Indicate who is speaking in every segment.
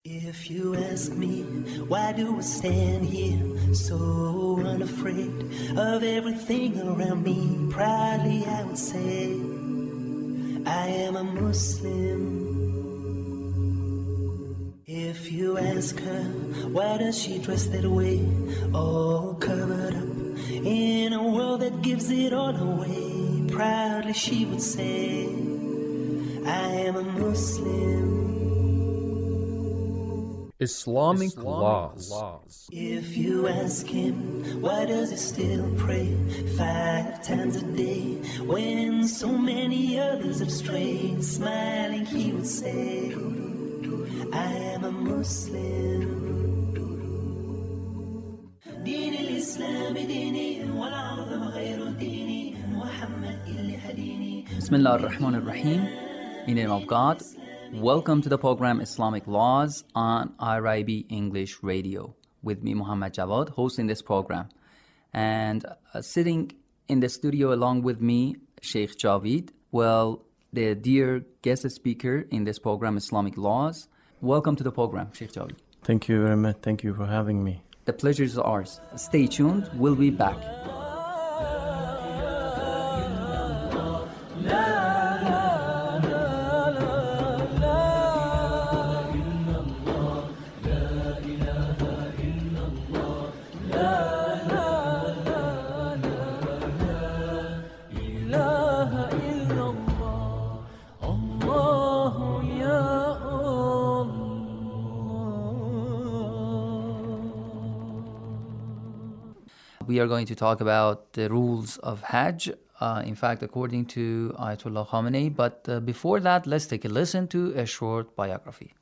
Speaker 1: If you ask me, why do I stand here so unafraid of everything around me? Proudly I would say, I am a Muslim. If you ask her, why does she dress that way, all covered up in a world that gives it all away? Proudly she would say, I am a Muslim.
Speaker 2: Islamic laws.
Speaker 1: If you ask him, why does he still pray 5 times a day when so many others have strayed? Smiling he would say, I am a Muslim. دين الإسلام ديني والعظم غير ديني محمد اللي هديني.
Speaker 3: Bismillah ar-Rahman ar-Rahim. In the name of God. Welcome to the program Islamic Laws on IRIB English Radio with me, Muhammad Jawad, hosting this program. And sitting in the studio along with me, Sheikh Javid, the dear guest speaker in this program, Islamic Laws. Welcome to the program, Sheikh Javid.
Speaker 4: Thank you very much. Thank you for having me.
Speaker 3: The pleasure is ours. Stay tuned. We'll be back. We are going to talk about the rules of Hajj, in fact, according to Ayatollah Khamenei. But before that, let's take a listen to a short biography.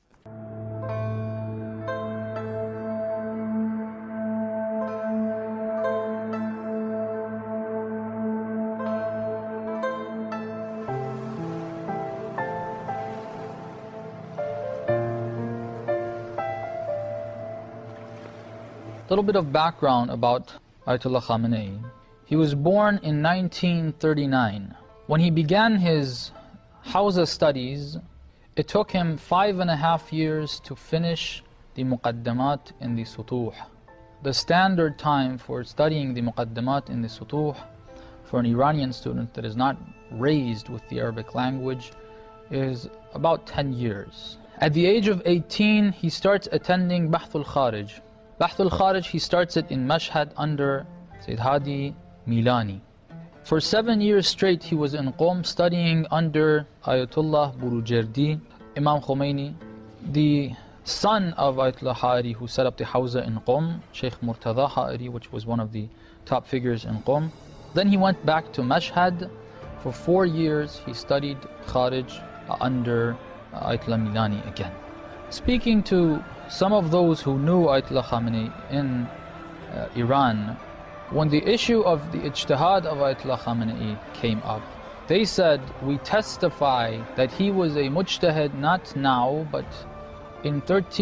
Speaker 5: A little bit of background about Ayatollah Khamenei. He was born in 1939. When he began his Hawza studies, it took him 5.5 years to finish the Muqaddamat in the Sutuh. The standard time for studying the Muqaddamat in the Sutuh for an Iranian student that is not raised with the Arabic language is about 10 years. At the age of 18, he starts attending Bahthul Kharij. Bahthul Kharij, he starts it in Mashhad under Sayyid Hadi Milani. For 7 years straight, he was in Qom studying under Ayatollah Burujerdi, Imam Khomeini, the son of Ayatollah Ha'ari, who set up the Hawza in Qom, Sheikh Murtada Ha'ari, which was one of the top figures in Qom. Then he went back to Mashhad. For 4 years, he studied Kharij under Ayatollah Milani again. Speaking to some of those who knew Ayatollah Khamenei in Iran, when the issue of the ijtihad of Ayatollah Khamenei came up, they said, we testify that he was a mujtahid not now, but in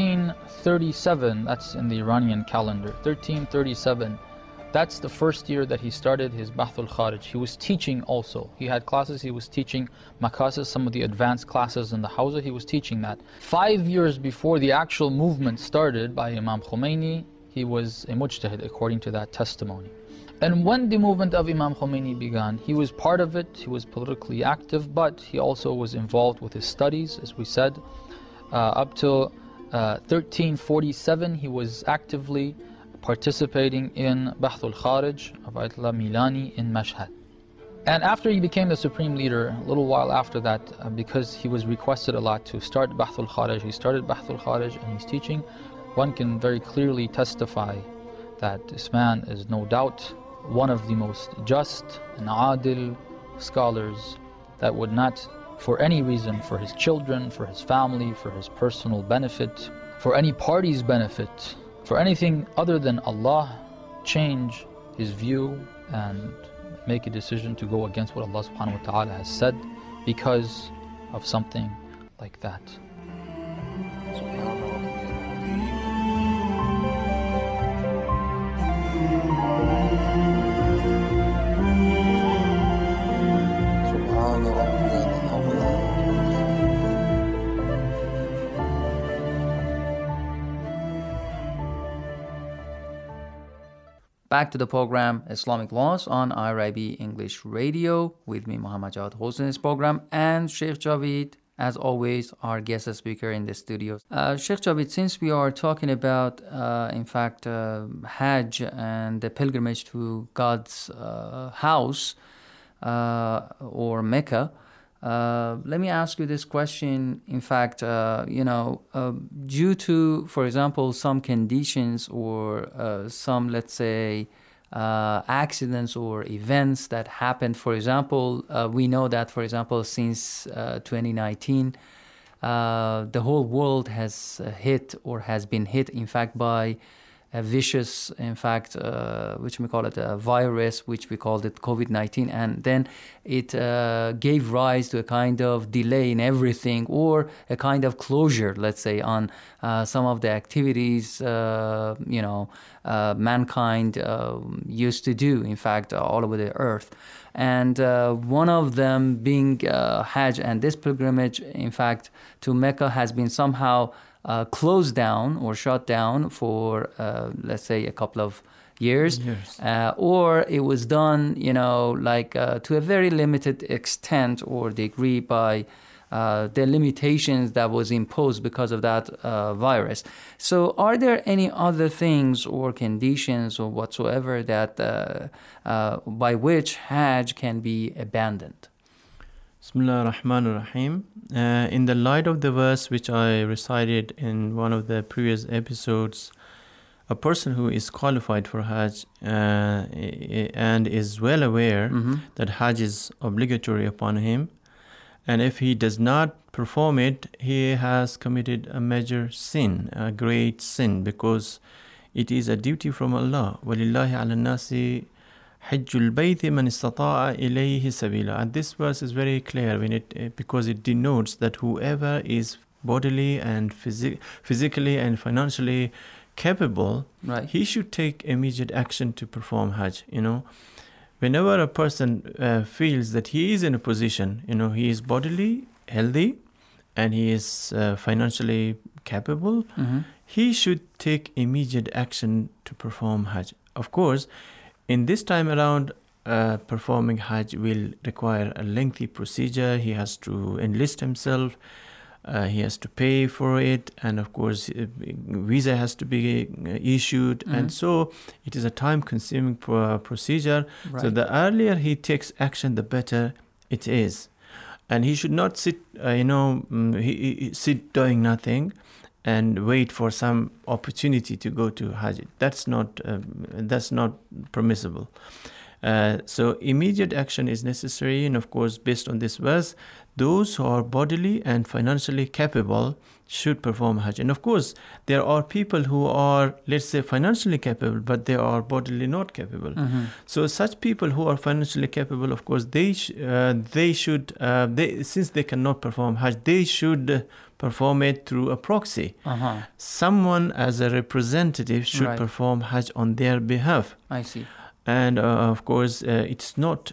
Speaker 5: 1337, that's in the Iranian calendar, 1337, that's the first year that he started his Bahthul Kharij. He was teaching also. He had classes, he was teaching Makasis, some of the advanced classes in the Hawza, he was teaching that. 5 years before the actual movement started by Imam Khomeini, he was a mujtahid according to that testimony. And when the movement of Imam Khomeini began, he was part of it, he was politically active, but he also was involved with his studies, as we said. Up till 1347, he was actively participating in Bahthul Kharij of Ayatollah Milani in Mashhad. And after he became the supreme leader, a little while after that, because he was requested a lot to start Bahthul Kharij, he started Bahthul Kharij and he's teaching. One can very clearly testify that this man is no doubt one of the most just and adil scholars that would not, for any reason, for his children, for his family, for his personal benefit, for any party's benefit, for anything other than Allah, change his view and make a decision to go against what Allah subhanahu wa ta'ala has said because of something like that.
Speaker 3: Back to the program Islamic Laws on IRIB English Radio with me, Muhammad Jawad, hosting this program, and Sheikh Javid, as always, our guest speaker in the studio. Sheikh Javid, since we are talking about, Hajj and the pilgrimage to God's house or Mecca, let me ask you this question. In fact, due to, for example, some conditions or some, let's say, accidents or events that happened. For example, we know that, for example, since 2019, the whole world has been hit, in fact, by a vicious, in fact, which we call it a virus, which we called it COVID-19. And then it gave rise to a kind of delay in everything, or a kind of closure, let's say, on some of the activities, mankind used to do, in fact, all over the earth. And one of them being Hajj, and this pilgrimage, in fact, to Mecca has been somehow closed down or shut down for, let's say, a couple of years. Or it was done, to a very limited extent or degree by the limitations that was imposed because of that virus. So are there any other things or conditions or whatsoever that by which Hajj can be abandoned?
Speaker 4: Bismillah ar-Rahman ar-Rahim. In the light of the verse which I recited in one of the previous episodes, a person who is qualified for Hajj and is well aware that Hajj is obligatory upon him, and if he does not perform it, he has committed a major sin, a great sin, because it is a duty from Allah. وَلِلَّهِ عَلَى النَّاسِ حَجُّ الْبَيْتِ مَنِ اسْتَطَاعَ إِلَيْهِ سَبِيلًا. And this verse is very clear because it denotes that whoever is bodily and physically and financially capable,
Speaker 3: right,
Speaker 4: he should take immediate action to perform Hajj. Whenever a person feels that he is in a position, he is bodily healthy and he is financially capable, he should take immediate action to perform Hajj. Of course, in this time around, performing Hajj will require a lengthy procedure. He has to enlist himself, he has to pay for it, and of course, visa has to be issued, and so it is a time-consuming procedure.
Speaker 3: Right.
Speaker 4: So the earlier he takes action, the better it is, and he should not sit, sit doing nothing and wait for some opportunity to go to Hajj. That's not permissible. So immediate action is necessary, and of course, based on this verse, those who are bodily and financially capable should perform Hajj. And of course, there are people who are, let's say, financially capable, but they are bodily not capable. So such people who are financially capable, of course, they should, since they cannot perform Hajj, they should perform it through a proxy. Someone as a representative should perform Hajj on their behalf.
Speaker 3: I see.
Speaker 4: And of course, it's not,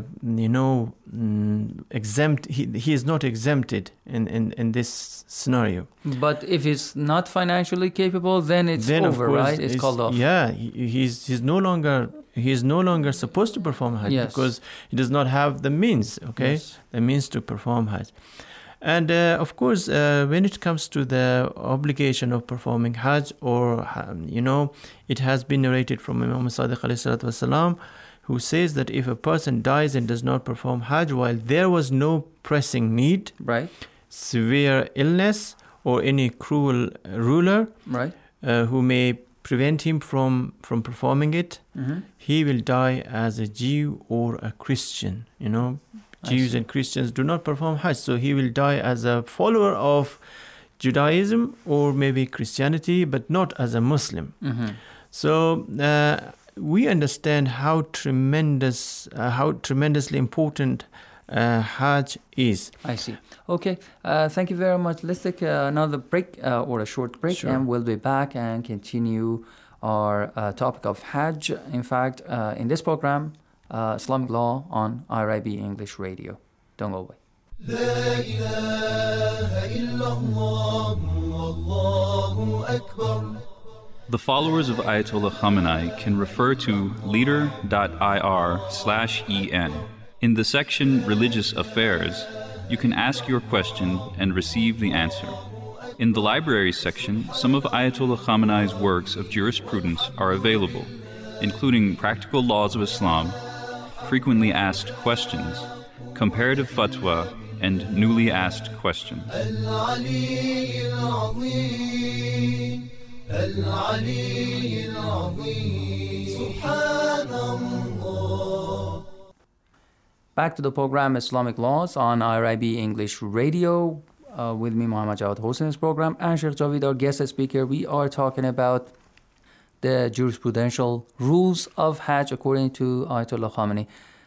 Speaker 4: exempt. He is not exempted in this scenario.
Speaker 3: But if he's not financially capable, then it's over, right? It's called off.
Speaker 4: Yeah, he's no longer supposed to perform Hajj because he does not have the means. Okay, the means to perform Hajj. And of course, when it comes to the obligation of performing Hajj, or, it has been narrated from Imam Sadiq alayhi wasalam, who says that if a person dies and does not perform Hajj while there was no pressing need,
Speaker 3: right,
Speaker 4: severe illness, or any cruel ruler,
Speaker 3: right,
Speaker 4: who may prevent him from performing it, he will die as a Jew or a Christian, Jews and Christians do not perform Hajj, so he will die as a follower of Judaism or maybe Christianity, but not as a Muslim. So we understand how tremendously important Hajj is.
Speaker 3: I see. Okay, thank you very much. Let's take another break or a short break, and we'll be back and continue our topic of Hajj. In fact, in this program, Islamic Law on IRIB English Radio. Don't go away.
Speaker 1: لا إله إلا الله والله أكبر
Speaker 6: The followers of Ayatollah Khamenei can refer to leader.ir/en. In the section Religious Affairs, you can ask your question and receive the answer. In the Libraries section, some of Ayatollah Khamenei's works of jurisprudence are available, including Practical Laws of Islam, Frequently Asked Questions, Comparative Fatwa, and Newly Asked Questions.
Speaker 3: Back to the program Islamic Laws on IRIB English Radio. With me, Muhammad Jawad, hosting this program, and Sheikh Javid, our guest speaker. We are talking about the jurisprudential rules of Hajj according to Ayatollah Khamenei.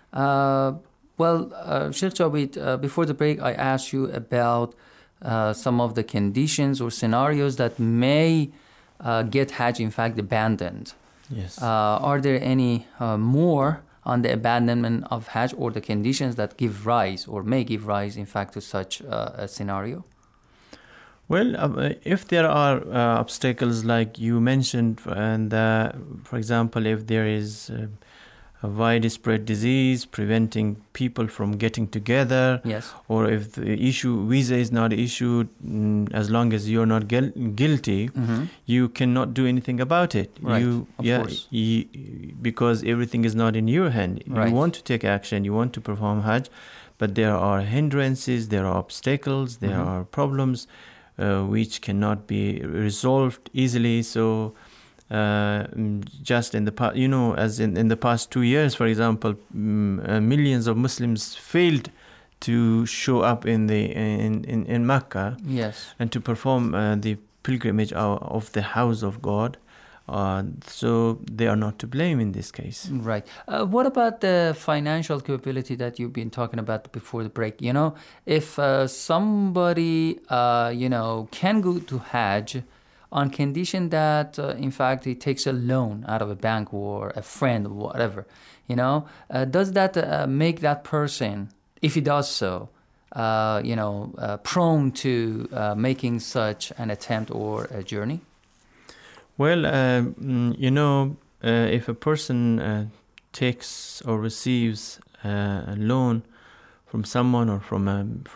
Speaker 3: Sheikh Javid, before the break, I asked you about some of the conditions or scenarios that may get Hajj, in fact, abandoned.
Speaker 4: Yes.
Speaker 3: Are there any more on the abandonment of Hajj or the conditions that give rise or may give rise, in fact, to such a scenario?
Speaker 4: Well, if there are obstacles like you mentioned, and for example, if there is a widespread disease preventing people from getting together,
Speaker 3: yes,
Speaker 4: or if the visa is not issued, as long as you're not guilty, you cannot do anything about it.
Speaker 3: Right. Of course.
Speaker 4: Because everything is not in your hand.
Speaker 3: Right.
Speaker 4: You want to take action, you want to perform Hajj, but there are hindrances, there are obstacles, there are problems which cannot be resolved easily. So just in the past, as in the past 2 years, for example, millions of Muslims failed to show up in Mecca,
Speaker 3: yes,
Speaker 4: and to perform the pilgrimage of the house of God. So they are not to blame in this case.
Speaker 3: Right. What about the financial capability that you've been talking about before the break? If somebody, can go to Hajj on condition that, in fact, he takes a loan out of a bank or a friend or whatever, does that make that person, if he does so, prone to making such an attempt or a journey?
Speaker 4: Well, if a person takes or receives a loan from someone or from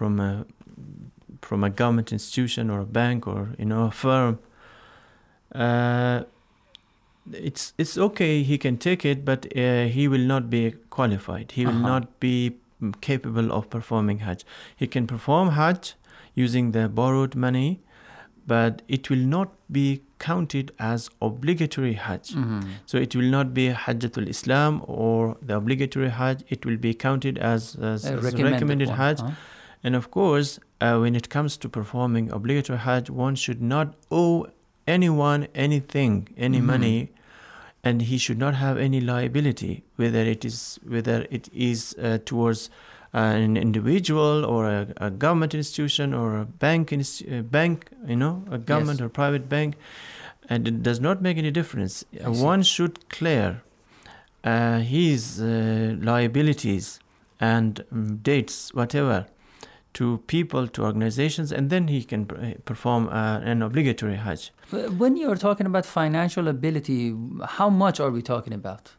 Speaker 4: a government institution or a bank or a firm, it's okay. He can take it, but he will not be qualified. He will not be capable of performing Hajj. He can perform Hajj using the borrowed money, but it will not be counted as obligatory Hajj. So it will not be Hajjatul Islam or the obligatory Hajj. It will be counted as recommended Hajj. And of course, when it comes to performing obligatory Hajj, one should not owe anyone anything, any money, and he should not have any liability, whether it is towards an individual or a government institution or a bank, a government or private bank, and it does not make any difference. One should clear his liabilities and debts, whatever, to people, to organizations, and then he can perform an obligatory Hajj.
Speaker 3: When you're talking about financial ability, how much are we talking about?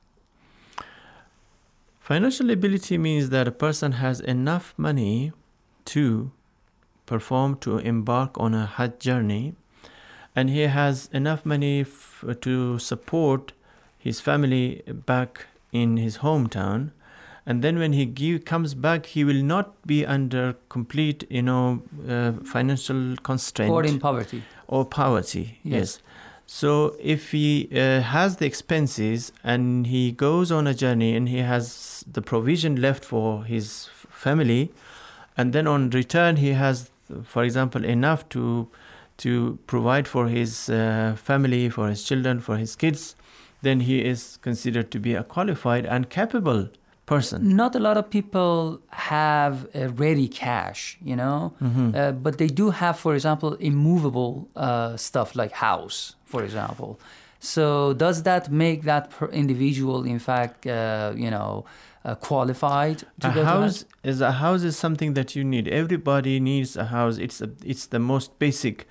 Speaker 4: Financial ability means that a person has enough money to embark on a Hajj journey, and he has enough money to support his family back in his hometown. And then when he comes back, he will not be under complete, financial constraint.
Speaker 3: Or in poverty.
Speaker 4: Or poverty, yes. So if he has the expenses and he goes on a journey and he has the provision left for his family, and then on return he has, for example, enough to provide for his family, for his children, for his kids, then he is considered to be a qualified and capable person.
Speaker 3: Not a lot of people have ready cash, but they do have, for example, immovable stuff like house, for example. So does that make that individual, in fact, qualified to go to Hajj?
Speaker 4: A house is something that you need. Everybody needs a house. It's the most basic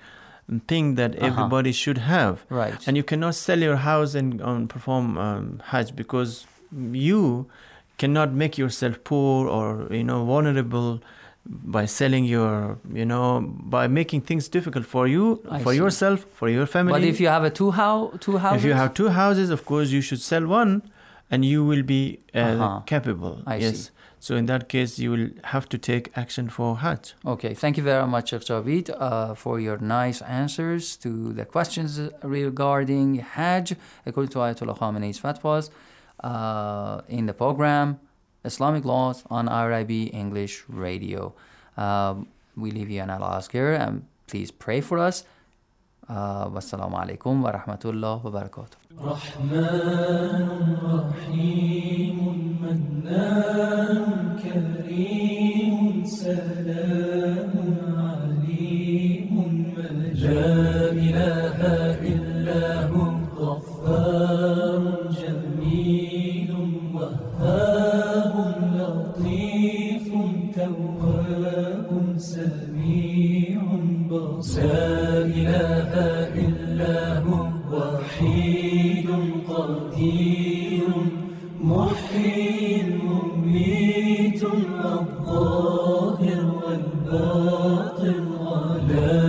Speaker 4: thing that everybody should have.
Speaker 3: Right.
Speaker 4: And you cannot sell your house and perform Hajj, because you cannot make yourself poor or vulnerable by selling your, by making things difficult for you, for yourself, for your family.
Speaker 3: But if you have two houses?
Speaker 4: If you have two houses, of course, you should sell one, and you will be capable.
Speaker 3: I see.
Speaker 4: So in that case, you will have to take action for Hajj.
Speaker 3: Okay, thank you very much, Sheikh Javid, for your nice answers to the questions regarding Hajj, according to Ayatollah Khamenei's fatwas, in the program Islamic Laws on IRIB English Radio. We leave you in Allah's care, and please pray for us. Wassalamu alaikum wa rahmatullah wa barakatuh.
Speaker 1: رحمن رحيم منان كريم سلام عليم لا إله إلا هو غفار جميل وهاب لطيف تواب سميع بصير لا إله إلا هو وحيد قدير محيي مميت الظاهر والباطن ولا